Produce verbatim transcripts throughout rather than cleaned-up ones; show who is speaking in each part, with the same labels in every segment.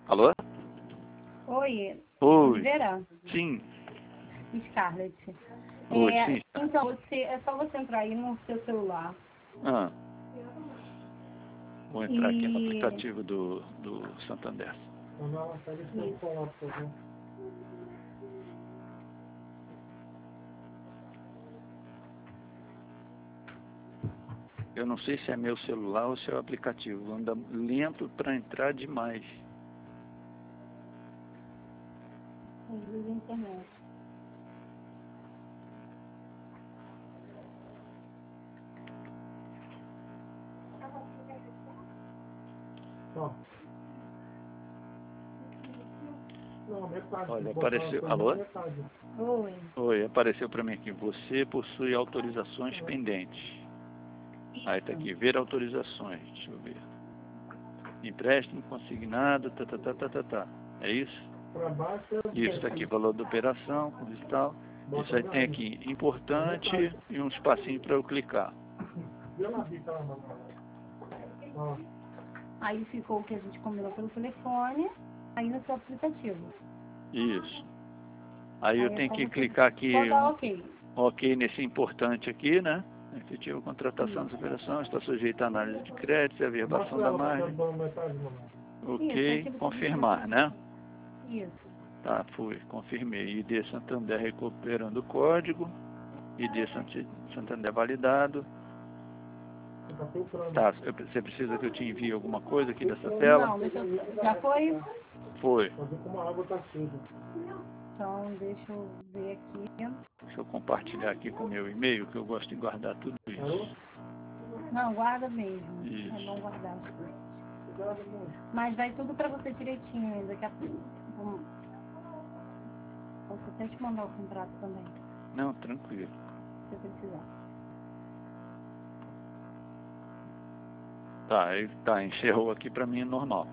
Speaker 1: Alô?
Speaker 2: Oi,
Speaker 1: Oi.
Speaker 2: Oliveira?
Speaker 1: Sim.
Speaker 2: Scarlett.
Speaker 1: Oi,
Speaker 2: É,
Speaker 1: sim.
Speaker 2: então, você, é só você entrar aí no seu celular.
Speaker 1: Ah, vou entrar aqui no
Speaker 2: E...
Speaker 1: aplicativo do, do Santander. Eu não sei se é meu celular ou se é o aplicativo. Anda lento para entrar demais.
Speaker 2: Usa a internet.
Speaker 1: Olha, apareceu... Alô?
Speaker 2: Oi.
Speaker 1: Oi, apareceu para mim aqui. Você possui autorizações pendentes. Aí tá aqui, ver autorizações. Deixa eu ver. Empréstimo consignado, tá, tá, tá, tá, tá, tá. É isso? Isso tá aqui, valor da operação, coisa e tal. Isso aí tem aqui, importante e um espacinho para eu clicar.
Speaker 2: Aí ficou o que a gente combinou pelo telefone, aí no seu aplicativo.
Speaker 1: Isso. Aí eu
Speaker 2: Aí é
Speaker 1: tenho
Speaker 2: só
Speaker 1: que
Speaker 2: você
Speaker 1: clicar aqui,
Speaker 2: só dar
Speaker 1: um,
Speaker 2: ok.
Speaker 1: ok nesse importante aqui, né? Efetivo contratação das operações, está sujeito à análise de crédito, a averbação da margem. Ok,
Speaker 2: Isso,
Speaker 1: confirmar, né?
Speaker 2: Isso.
Speaker 1: Tá, fui, confirmei. I D Santander recuperando o código. I D Santander validado. Tá, eu- você precisa que eu te envie alguma coisa aqui dessa tela?
Speaker 2: Não, deixa eu... Já foi?
Speaker 1: Foi.
Speaker 2: Então, deixa eu ver aqui.
Speaker 1: Deixa eu compartilhar aqui com o meu e-mail, que eu gosto de guardar tudo isso.
Speaker 2: Não, guarda mesmo.
Speaker 1: Isso.
Speaker 2: É bom guardar as coisas. Mas vai tudo pra você direitinho aí, daqui a pouco. Vamos- Posso até te mandar o contrato também,
Speaker 1: Não, tranquilo.
Speaker 2: se você precisar.
Speaker 1: Tá, aí, tá, encerrou aqui pra mim normal.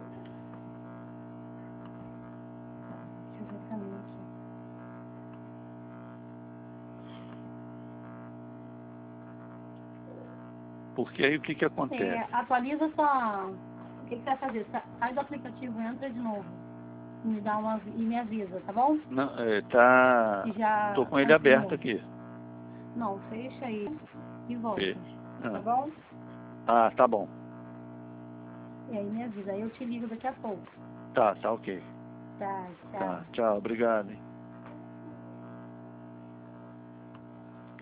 Speaker 2: Deixa eu ver o caminho aqui.
Speaker 1: Porque aí o que que acontece?
Speaker 2: É, atualiza só. O que, que você vai fazer? Sa- Sai do aplicativo, entra de novo. E me dá uma e me avisa, tá bom?
Speaker 1: Não, é, tá...
Speaker 2: Que já
Speaker 1: Tô com ele
Speaker 2: confirmou.
Speaker 1: aberto aqui.
Speaker 2: Não, fecha aí e volta.
Speaker 1: Fe-
Speaker 2: Tá
Speaker 1: Ah,
Speaker 2: bom?
Speaker 1: ah, tá bom.
Speaker 2: E aí me avisa. Aí eu te ligo daqui a pouco.
Speaker 1: Tá, tá ok.
Speaker 2: Tá, tchau.
Speaker 1: Tá, tchau, obrigado, hein.